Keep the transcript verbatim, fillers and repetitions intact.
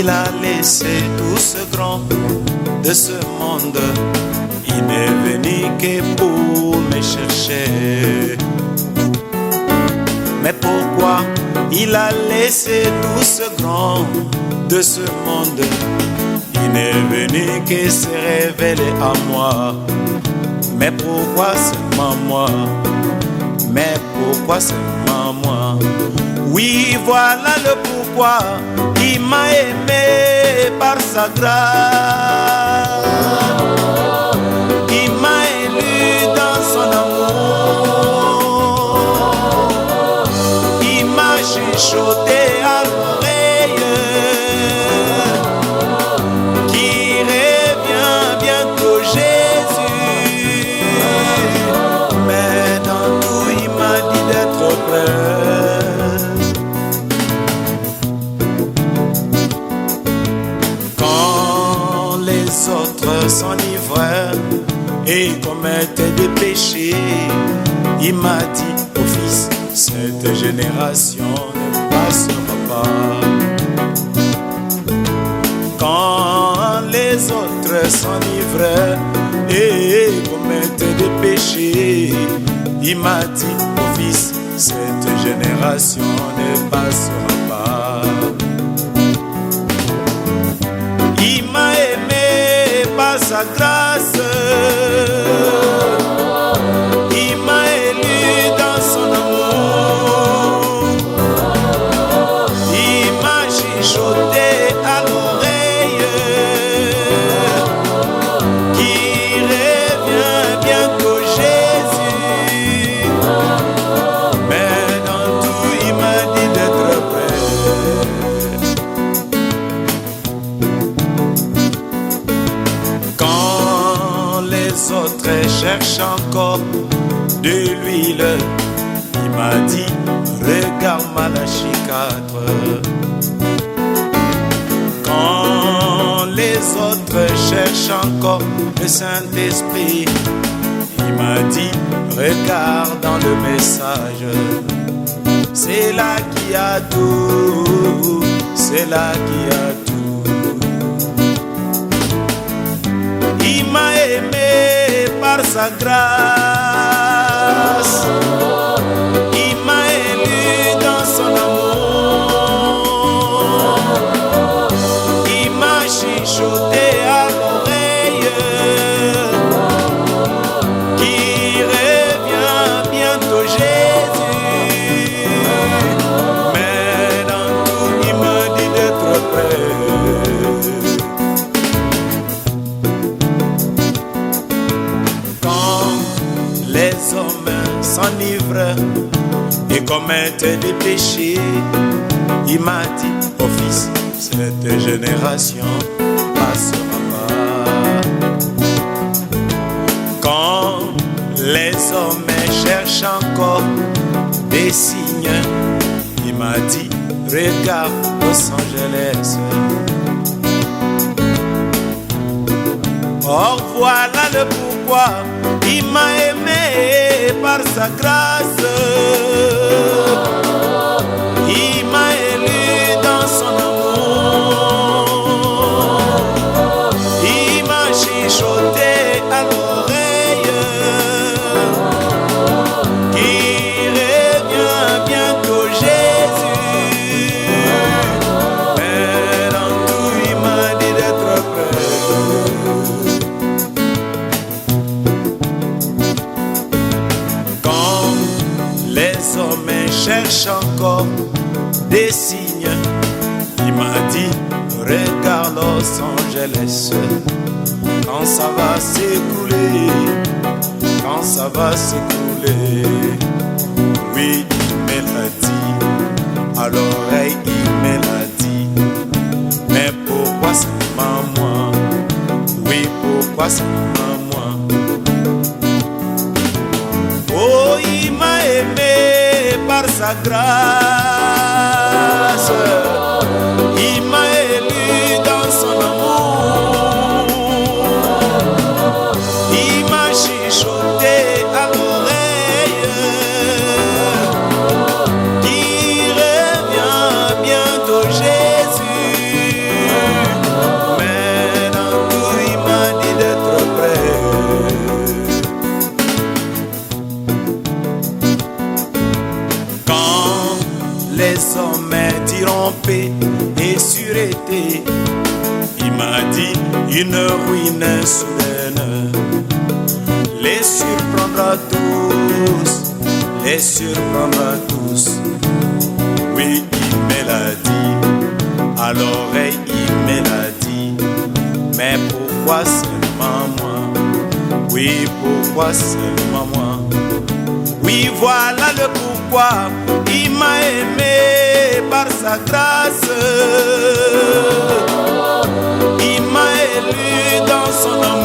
il a laissé tout ce grand de ce monde. Il n'est venu que pour me chercher. Mais pourquoi il a laissé tout ce grand de ce monde? Il n'est venu que se révéler à moi. Mais pourquoi seulement moi? Mais pourquoi seulement moi? Oui, voilà le pourquoi. Il m'a aimé par sa grâce. Il m'a élu dans son amour. Il m'a chuchoté à l'oreille qui revient bientôt Jésus. Mais dans tout il m'a dit d'être prêt. Les autres s'enivrent et commettent des péchés, il m'a dit, oh fils, cette génération ne passera pas. Quand les autres s'enivrent et commettent des péchés, il m'a dit, oh fils, cette génération ne passera pas. Il m'a aimé par sa grâce. Il m'a élu dans son amour. Il m'a chuchoté à l'oreille qui revient bientôt Jésus. Mais dans tout il m'a dit d'être prêt. Les autres cherchent encore de l'huile, il m'a dit, regarde Malachie quatre. Quand les autres cherchent encore le Saint-Esprit, il m'a dit, regarde dans le message. C'est là qu'il y a tout, c'est là qu'il y a tout. Il m'a aimé par sa grâce. Il m'a élu dans son amour. Il m'a chuchoté à l'oreille qui revient bientôt Jésus. Mais dans tout il m'a dit d'être prêt. Les hommes s'enivrent et commettent des péchés, il m'a dit, oh fils, cette génération passera pas. Quand les hommes cherchent encore des signes, il m'a dit, regarde Los Angeles. Or voilà le pourquoi il m'a aimé par sa grâce. Il m'a élu dans son amour. Il m'a chuchoté à l'oreille qui revient bientôt Jésus. Mais dans tout il m'a dit d'être prêt. Les hommes cherchent encore des signes. Il m'a dit, regarde Los Angeles. Quand ça va s'écouler, quand ça va s'écouler. Oui, il me l'a dit, à l'oreille il me l'a dit. Mais pourquoi seulement moi? Oui, pourquoi seulement moi? Oh, il m'a aimé par sa grâce. Il m'a élu dans son amour. Il m'a chuchoté à l'oreille qui revient bientôt Jésus. une ruine soudaine les surprendra tous, les surprendra tous. Oui, il me l'a dit, à l'oreille il me l'a dit, mais pourquoi seulement moi? Oui, pourquoi seulement moi? Oui, voilà le pourquoi il m'a aimé par sa grâce. Il m'a élu dans son amour.